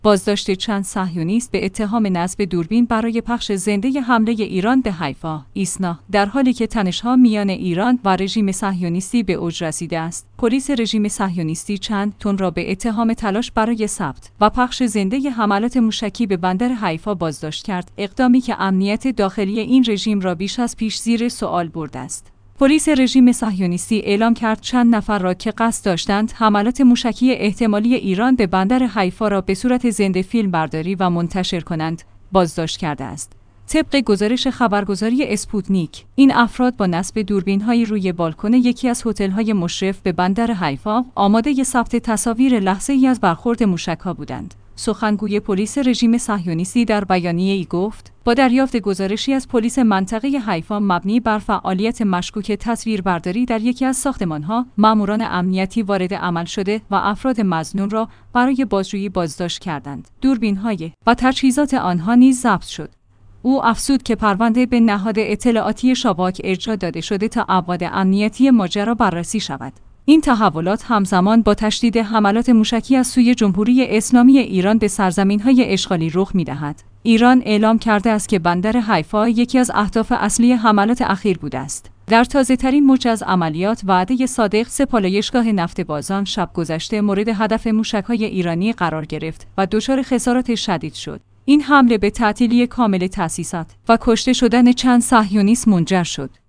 بازداشت چند صهیونیست به اتهام نصب دوربین برای پخش زنده حمله ایران به حیفا، ایسنا، در حالی که تنش‌ها میان ایران و رژیم صهیونیستی به اوج رسیده است. پلیس رژیم صهیونیستی چند تن را به اتهام تلاش برای ثبت و پخش زنده حملات موشکی به بندر حیفا بازداشت کرد، اقدامی که امنیت داخلی این رژیم را بیش از پیش زیر سوال برده است. پلیس رژیم صهیونیستی اعلام کرد چند نفر را که قصد داشتند حملات موشکی احتمالی ایران به بندر حیفا را به صورت زنده فیلم برداری و منتشر کنند بازداشت کرده است. طبق گزارش خبرگزاری اسپوتنیک، این افراد با نصب دوربین‌های روی بالکن یکی از هتل‌های مشرف به بندر حیفا آماده ثبت تصاویر لحظه‌ای از برخورد موشک‌ها بودند. سخنگوی پلیس رژیم صهیونیستی در بیانیه‌ای گفت: با دریافت گزارشی از پلیس منطقه حیفا مبنی بر فعالیت مشکوک تصویربرداری در یکی از ساختمان‌ها، ماموران امنیتی وارد عمل شده و افراد مظنون را برای بازجویی بازداشت کردند. دوربین‌های و تجهیزات آنها نیز ضبط شد. او افزود که پرونده به نهاد اطلاعاتی شاباک ارجاع داده شده تا ابعاد امنیتی ماجرا بررسی شود. این تحولات همزمان با تشدید حملات موشکی از سوی جمهوری اسلامی ایران به سرزمین‌های اشغالی رخ می‌دهد. ایران اعلام کرده است که بندر حیفا یکی از اهداف اصلی حملات اخیر بوده است. در تازه‌ترین موج از عملیات، وعده صادق سه پالایشگاه نفت بازان شب گذشته مورد هدف موشک‌های ایرانی قرار گرفت و دچار خسارات شدید شد. این حمله به تعطیلی کامل تأسیسات و کشته شدن چند صهیونیست منجر شد.